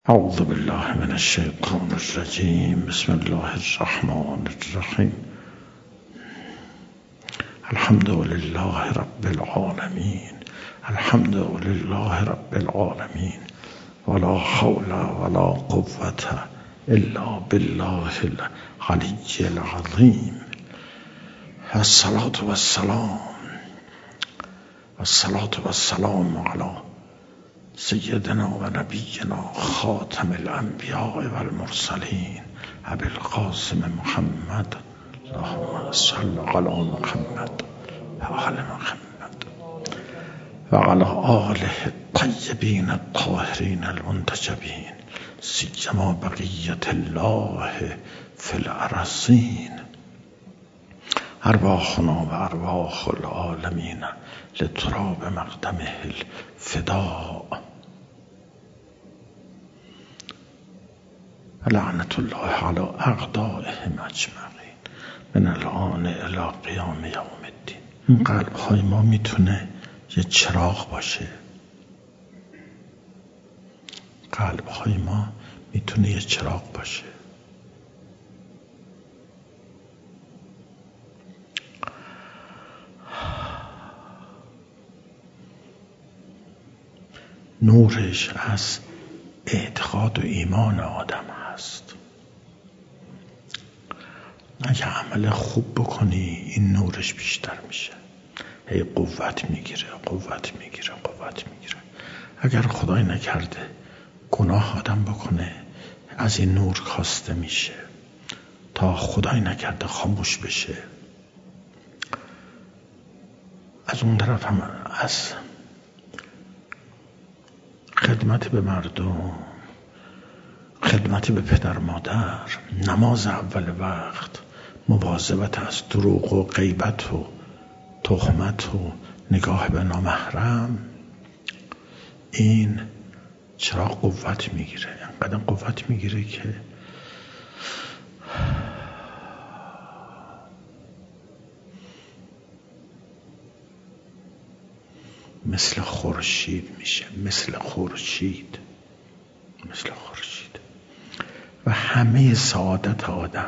اعوذ بالله من الشیطان الرجیم. بسم الله الرحمن الرحیم. الحمد لله رب العالمین. الحمد لله رب العالمین. ولا حول ولا قوة الا بالله العلی العظیم. الصلاة والسلام علی سیدنا و نبینا خاتم الانبیاء و المرسلین ابی القاسم محمد. اللهم صل علی محمد و آل محمد و علی آله الطیبین الطاهرین المنتجبین سیما بقیة الله فی الارضین. ارواحنا و ارواح العالمین لتراب مقدمه الفداء. لعنت الله علی اعدائهم اجمعین من الآن الی قیام یوم الدین. این قلب های ما میتونه یه چراغ باشه. قلب های ما میتونه یه چراغ باشه. نورش از اعتقاد و ایمان آدم هست. اگه عمل خوب بکنی این نورش بیشتر میشه، هی قوت میگیره. اگر خدای نکرده گناه آدم بکنه از این نور کاسته میشه تا خدای نکرده خاموش بشه. از اون طرف هم از خدمت به مردم، خدمت به پدر مادر، نماز اول وقت، مواظبت از دروغ و غیبت و تهمت و نگاه به نامحرم، این چراغ قوت میگیره. انقدر قوت میگیره که مثل خورشید میشه. مثل خورشید و همه سعادت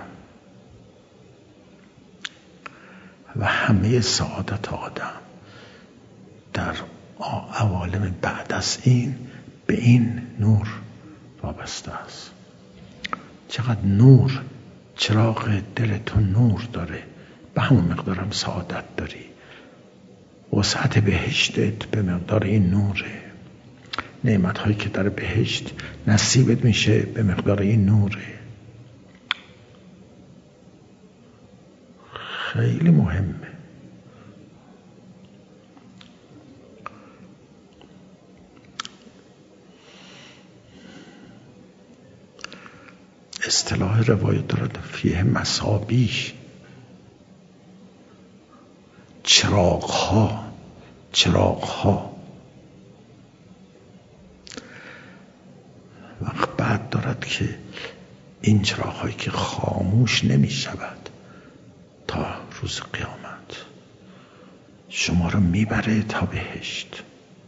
آدم در عوالم بعد از این به این نور وابسته است. چقدر نور، چراغ دلتون نور داره، به همون مقدارم سعادت داری. وسعت بهشتت به مقدار این نوره. نعمت هایی که در بهشت نصیبت میشه به مقدار این نوره. خیلی مهمه. اصطلاح روایت دارد فیه مصابیح، چراغ ها. وقت بعد دارد که این چراغ هایی که خاموش نمی شود تا روز قیامت شما رو میبره تا بهشت.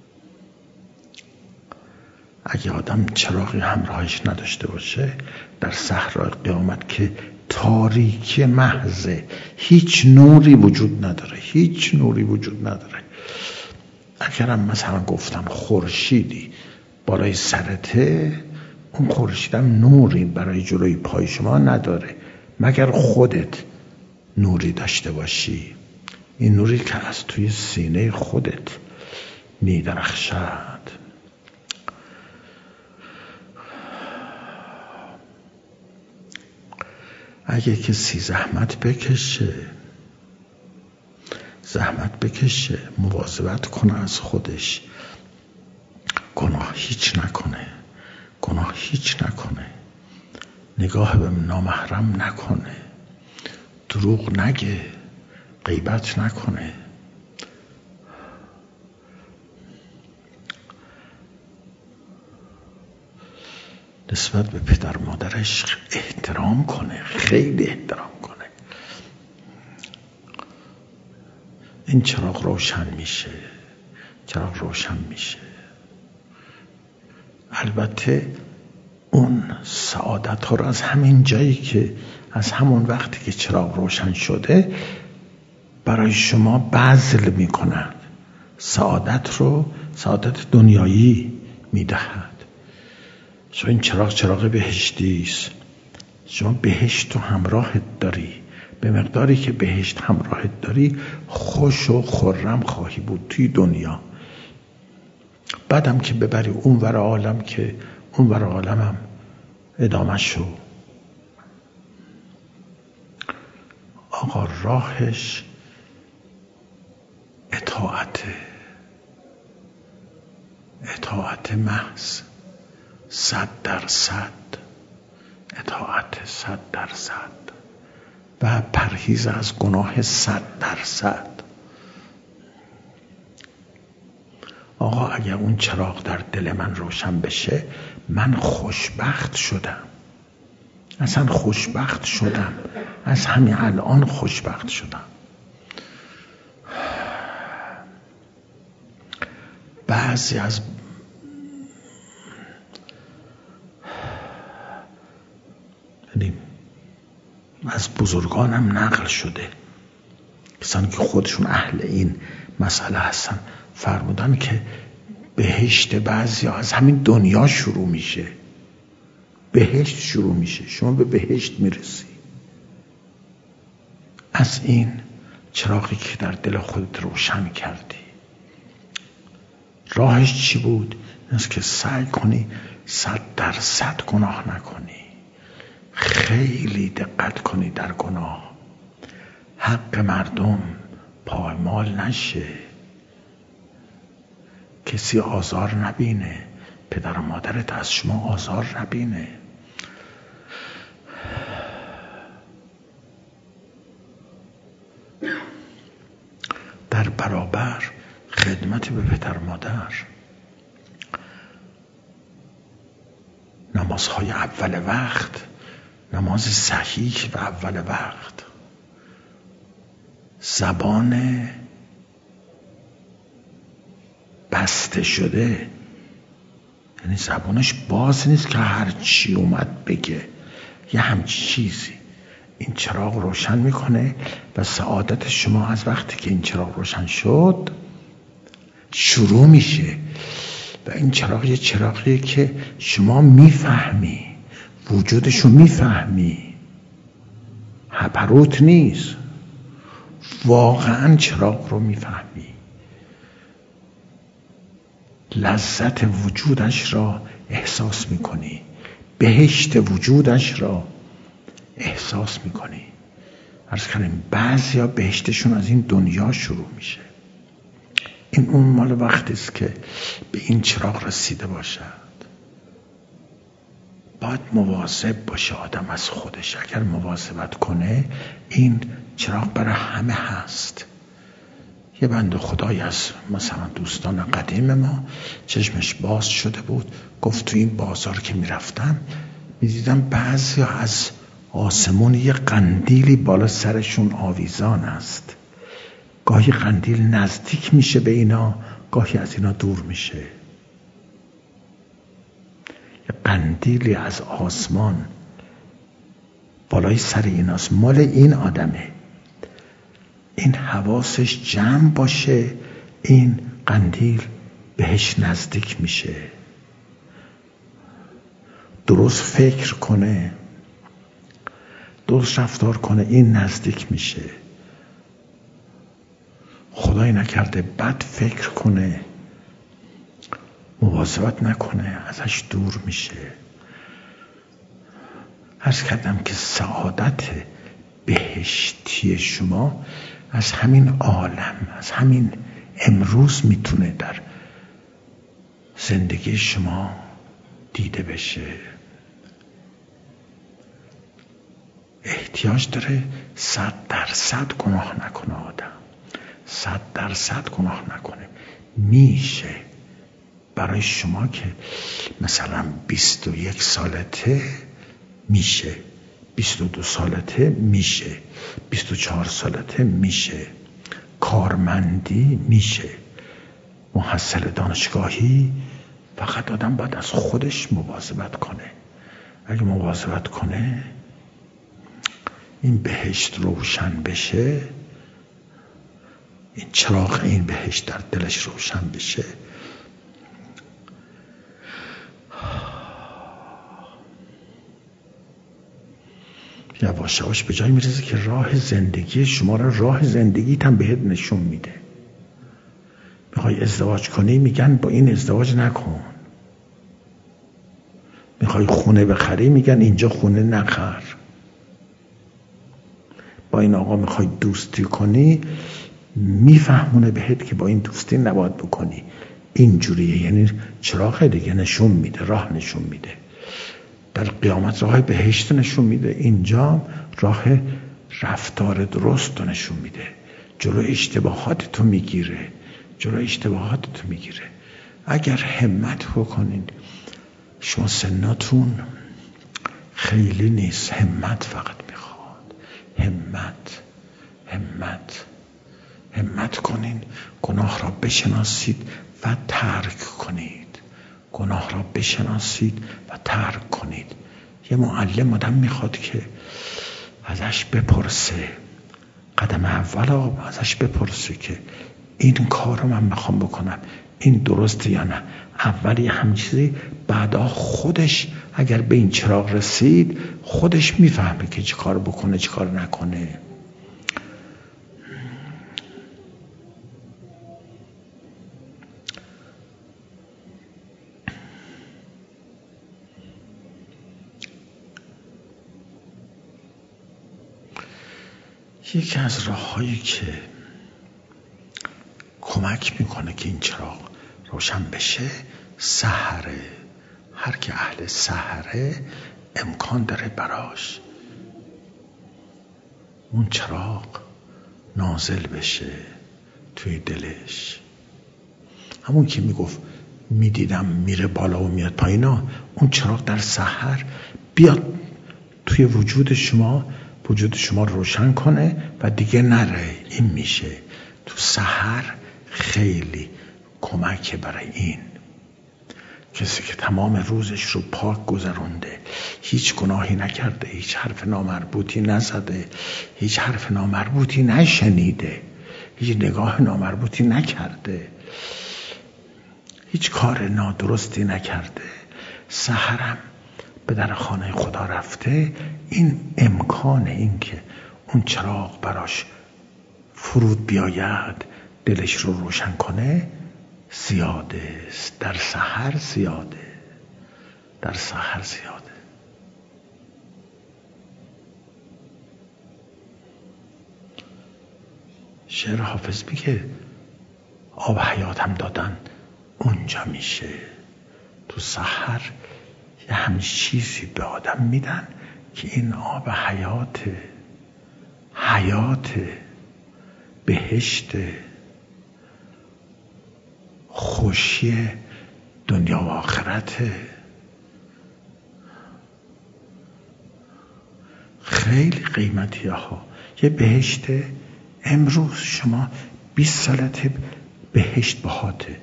اگه آدم چراغی همراهش نداشته باشه در صحرای قیامت که تاریکی محضه، هیچ نوری وجود نداره. اگرم مثلا گفتم خورشیدی بالای سرته، اون خورشیدم نوری برای جلوی پای شما نداره مگر خودت نوری داشته باشی. این نوری که از توی سینه خودت میدرخشد. اگه کسی زحمت بکشه، مواظبت کنه از خودش، گناه هیچ نکنه، نگاه به نامحرم نکنه، دروغ نگه، غیبت نکنه، نسبت به پدر مادرش احترام کنه، خیلی احترام کنه. این چراغ روشن میشه. ، ، ، اون سعادت ها رو از همین جایی که از همون وقتی که چراغ روشن شده برای شما بذل می کند. سعادت دنیایی می دهد. شما این چراغ بهشتی است. شما بهشت رو همراهت داری. به مقداری که بهشت همراهت داری خوش و خرم خواهی بود توی دنیا. بعدم که ببری اون ور عالم، که اون ور عالم هم ادامه شو. آقا راهش اطاعت محض 100%، اطاعت 100% و پرهیز از گناه 100%. آقا اگر اون چراغ در دل من روشن بشه من خوشبخت شدم. اصلا خوشبخت شدم، از همین الان خوشبخت شدم. بعضی از بزرگانم نقل شده، کسانی که خودشون اهل این مسئله هستن، فرمودن که بهشت بعضی از همین دنیا شروع میشه. بهشت شروع میشه، شما به بهشت میرسی از این چراغی که در دل خودت روشن کردی. راهش چی بود؟ این است که سعی کنی 100% گناه نکنی، خیلی دقت کنی در گناه، حق مردم پایمال نشه، کسی آزار نبینه، پدر و مادرت از شما آزار نبینه. در برابر خدمت به پدر و مادر، نمازهای اول وقت، نماز صحیح و اول وقت، زبان بسته شده، یعنی زبانش باز نیست که هر چی اومد بگه، یه همچی چیزی. این چراغ روشن میکنه و سعادت شما از وقتی که این چراغ روشن شد شروع میشه. و این چراغ یه چراغیه که شما میفهمی، وجودشو میفهمی، هپروت نیست، واقعا چراغ رو میفهمی، لذت وجودش را احساس میکنی، بهشت وجودش را احساس میکنی. عرض کردیم بعضیا بهشتشون از این دنیا شروع میشه. این اون مال وقتی است که به این چراغ رسیده باشد. باید مواظب باشه آدم از خودش. اگر مواظبت کنه این چراغ برای همه هست. یه بنده خدایی از مثلا دوستان قدیم ما چشمش باز شده بود، گفت تو این بازار که میرفتم میدیدم بعضی از آسمون یه قندیلی بالا سرشون آویزان است. گاهی قندیل نزدیک میشه به اینا، گاهی از اینا دور میشه. یه قندیلی از آسمان بالای سر ایناست، مال این آدمه. این حواسش جمع باشه، این قندیل بهش نزدیک میشه. درست فکر کنه، درست رفتار کنه، این نزدیک میشه. خدای نکرده بد فکر کنه، مواظبت نکنه، ازش دور میشه. عرض کردم که سعادت بهشتی شما از همین عالم، از همین امروز میتونه در زندگی شما دیده بشه. احتیاج داره 100% گناه نکنه آدم، 100% گناه نکنه. میشه برای شما که مثلا 21 سالته میشه، 22 سالته میشه، 24 سالته میشه، کارمندی میشه، محصل دانشگاهی. فقط آدم باید از خودش مواظبت کنه. اگه مواظبت کنه این بهشت روشن بشه، این چراغ این بهشت در دلش روشن بشه، یواش یواش به جایی میرسه که راه زندگی شما را، راه زندگیت هم بهت نشون میده. میخوای ازدواج کنی، میگن با این ازدواج نکن. میخوای خونه بخری، میگن اینجا خونه نخر. با این آقا میخوای دوستی کنی، میفهمونه بهت که با این دوستی نباید بکنی. اینجوریه، یعنی چراغ دیگه نشون میده، راه نشون میده. در قیامت راه بهشت نشون میده، اینجا راه رفتار درست نشون میده. جلو اشتباهاتتو میگیره، اگر همت بکنید، شما سناتون خیلی نیست، همت فقط میخواد. همت کنین، گناه را بشناسید و ترک کنید. یه معلم آدم میخواد که ازش بپرسه، قدم اول ازش بپرسه که این کار رو من میخوام بکنم، این درسته یا نه. اولی همین چیزی، بعدا خودش اگر به این چراغ رسید، خودش میفهمه که چه کار بکنه چه کار نکنه. یکی از راه‌هایی که کمک میکنه که این چراغ روشن بشه، سحره. هر که اهل سحره، امکان داره براش اون چراغ نازل بشه توی دلش. همون که میگفت میدیدم میره بالا و میاد پایینا، اون چراغ در سحر بیاد توی وجود شما روشن کنه و دیگه نره. این میشه تو سحر خیلی کمکه برای این کسی که تمام روزش رو پاک گذرونده، هیچ گناهی نکرده، هیچ حرف نامربوطی نزده، هیچ حرف نامربوطی نشنیده، هیچ نگاه نامربوطی نکرده، هیچ کار نادرستی نکرده، سحرم به در خانه خدا رفته. این امکانه این که اون چراغ براش فرود بیاید، دلش رو روشن کنه، زیاده است. در سحر زیاده. شعر حافظ میگه آب حیاتم دادن اونجا میشه. تو سحر یه همین چیزی به آدم میدن که این آب حیات بهشت، خوشی دنیا و آخرت. خیلی قیمتیه ها. یه بهشت، امروز شما 20 سالته بهشت باهاته،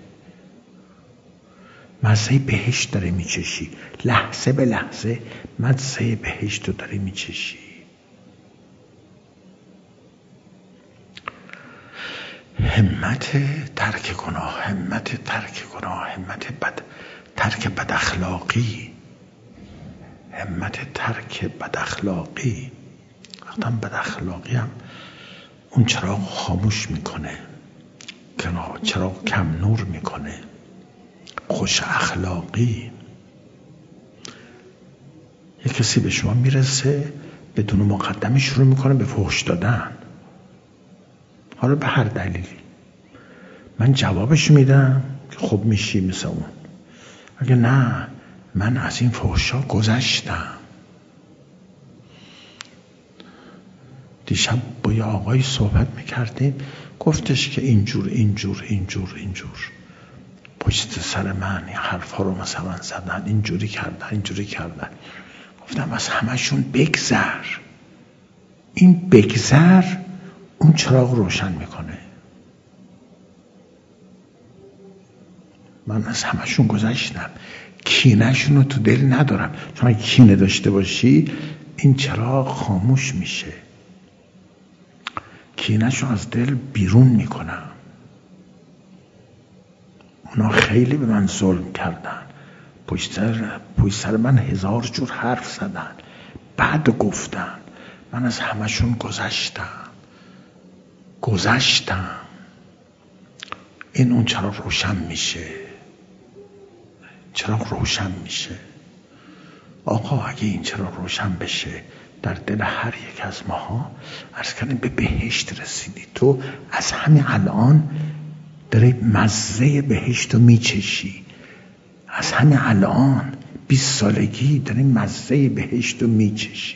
مزه بهشت داره میچشی، لحظه به لحظه مزه بهشت رو داره میچشی. همت ترک گناه، همت ترک بد اخلاقی. وقتی بد اخلاقی هم اون چراغ خاموش میکنه، چراغ کم نور میکنه. خوش اخلاقی، یک کسی به شما میرسه بدون مقدمه شروع میکنه به فحش دادن، حالا به هر دلیلی. من جوابش میدم که خب میشی مثل اون. اگه نه، من از این فحشا گذشتم. دیشب با یه آقایی صحبت میکردیم، گفتش که اینجور پشت سر من این حرفا رو مثلا زدن، اینجوری کردن. گفتم از همشون بگذر. این بگذر اون چراغ روشن میکنه. من از همشون گذشتم، کینه‌شون رو تو دل ندارم، چون اگه کینه داشته باشی این چراغ خاموش میشه. کینه‌شون از دل بیرون میکنم. اونا خیلی به من ظلم کردن، پشت سر من 1000 جور حرف زدن، بعد گفتن. من از همشون گذشتم. این اون چراغ روشن میشه. آقا اگه این چراغ روشن بشه در دل هر یک از ماها، عرض کردیم به بهشت رسیدی. تو از همین الان داری مزه بهشت رو میچشی. از همین الان 20 سالگی داری مزه بهشت رو میچشی.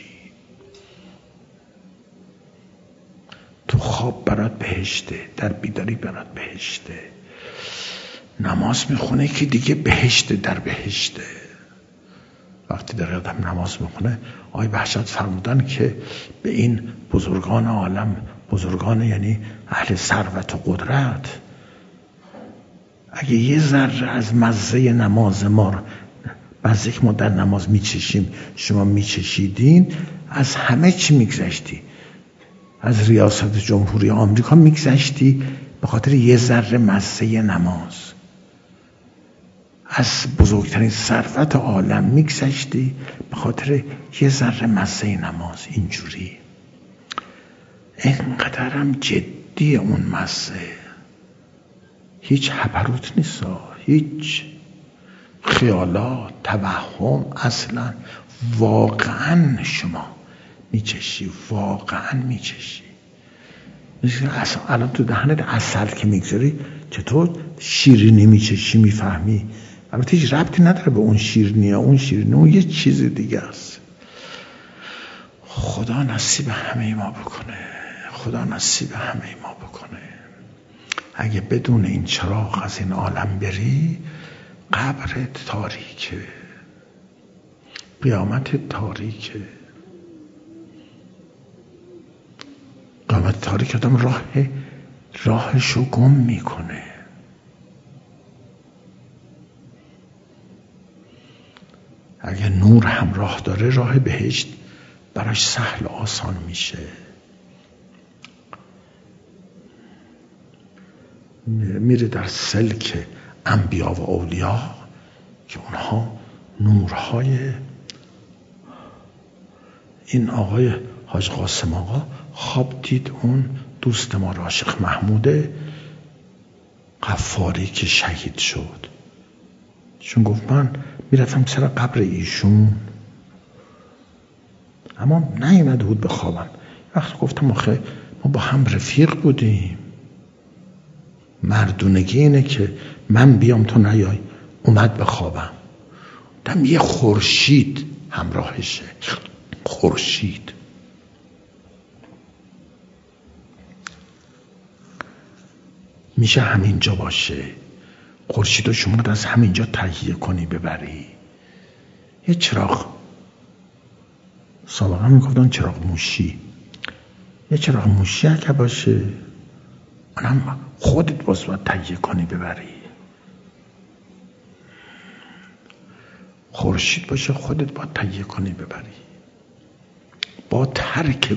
تو خواب برات بهشته، در بیداری برات بهشته. نماز میخونه که دیگه بهشته در بهشته. وقتی در آدم نماز میخونه، آقای بهجت فرمودن که به این بزرگان عالم، بزرگان یعنی اهل ثروت و قدرت، اگه یه ذره از مزه نماز ما، مزه که ما در نماز میچشیم، شما میچشیدین، از همه چی میگذشتی. از ریاست جمهوری آمریکا میگذشتی به خاطر یه ذره مزه نماز. از بزرگترین ثروت عالم میگذشتی به خاطر یه ذره مزه نماز. اینجوری اینقدرم جدی اون مزه، هیچ هبروت نیست، هیچ خیالات، توهم، اصلا واقعا شما میچشی. اصلا الان تو دهنت عسل که میگذاری، چطور شیرینی میچشی میفهمی؟ البته هیچ ربطی نداره به اون شیرینی، اون یه چیز دیگه است. خدا نصیب همه ما بکنه. اگه بدون این چراغ از این عالم بری، قبرت تاریکه، قیامت تاریکه. قیامت تاریک آدم راهشو گم میکنه. اگه نور همراه داره، راه بهشت براش سهل و آسان میشه. میره در سلک انبیا و اولیا که اونها نورهای این آقای حاج قاسم آقا خواب دید اون دوست ما راشق محمود غفاری که شهید شد، چون گفت من میرفتم سر قبر ایشون، اما نیامده بود به خوابم. وقتی گفتم آخه ما با هم رفیق بودیم، مردونگی اینه که من بیام تو نیای. اومد به خوابم، دم یه خورشید همراهشه. خورشید میشه همینجا باشه. خورشید رو شما از همینجا تهیه کنی ببری. یه چراغ، سابقا میگفتن چراغ موشی، یه چراغ موشی اگه باشه، اونم خودت باید تهیه کنی ببری. خورشید باشه، خودت باید تهیه کنی ببری. با ترک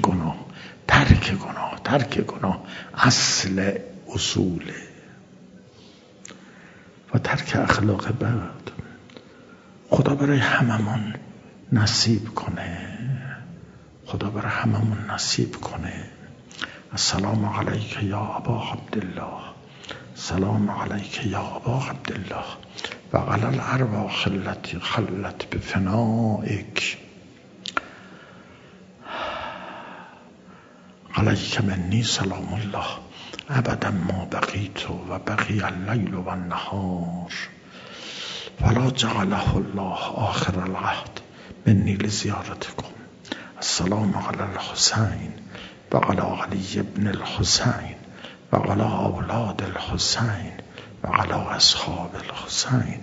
گناه اصل اصوله. و ترک اخلاق بد. خدا برای هممون نصیب کنه. السلام علیک یا ابا عبدالله، سلام علیک یا ابا عبدالله و علی الارواح التي خلت بفنائک، علیک منی سلام الله ابدا ما بقیت و بقی اللیل و النهار ولا جعله الله آخر العهد منی لزیارتکم. السلام علی الحسین و علی علی ابن الحسین و علی اولاد الحسین و علی اصحاب الحسین.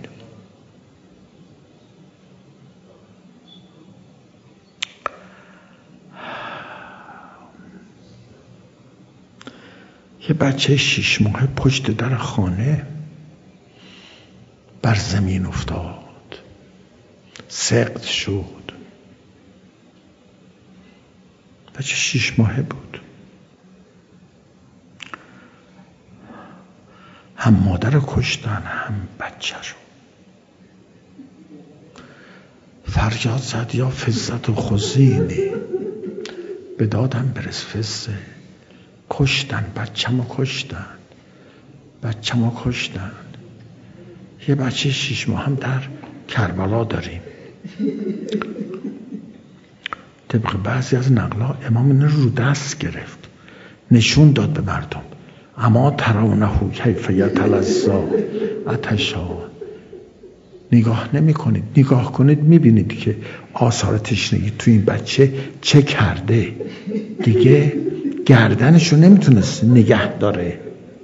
یه بچه 6 ماهه پشت در خانه بر زمین افتاد. سقط شد. بچه 6 ماهه بود. هم مادر رو کشتن هم بچه رو. فریاد زد یا فزت و خزینی، به دادم برس فزه. کشتن بچه‌مو کشتن. یه بچه 6 ماه هم در کربلا داریم. طبق بعضی از نقلا امام اینو رو دست گرفت، نشون داد به مردم. اما ترونه کیف یتلظی عطشا. نگاه نمی کنید، نگاه کنید میبینید که آثار تشنگی تو این بچه چه کرده. دیگه گردنشو نمیتونست نگه داره.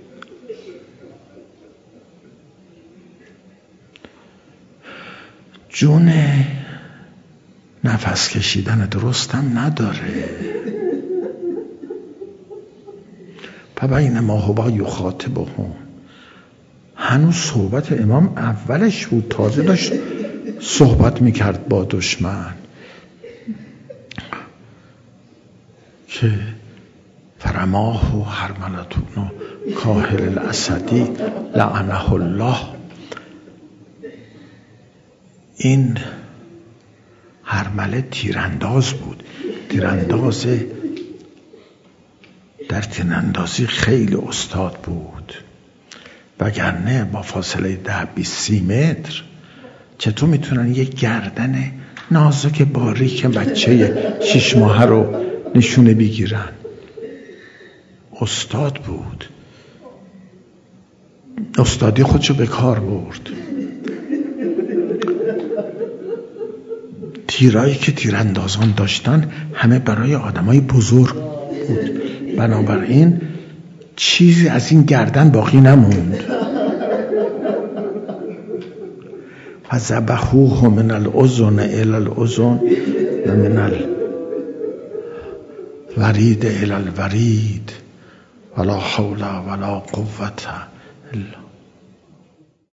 جون نفس کشیدن درستم نداره. فبینما هو یخاطبهم، هنوز صحبت امام اولش بود، تازه داشت صحبت میکرد با دشمن که فرماه و هرملتون کاهل الاسدی لعنه الله. این هرمله تیرانداز بود، تیرانداز در تیراندازی خیلی استاد بود، وگرنه با فاصله 10-20 متر چطور میتونن یک گردن نازک باریک بچه 6 ماهه رو نشونه بگیرن. استاد بود، استادی خودشو به کار برد. تیرایی که تیراندازان داشتن همه برای آدمای بزرگ بود، بنابراین چیزی از این گردن باقی نموند. فذبحوه من الاذن الی الاذن و من الورید الی الورید ولا حول ولا قوة الا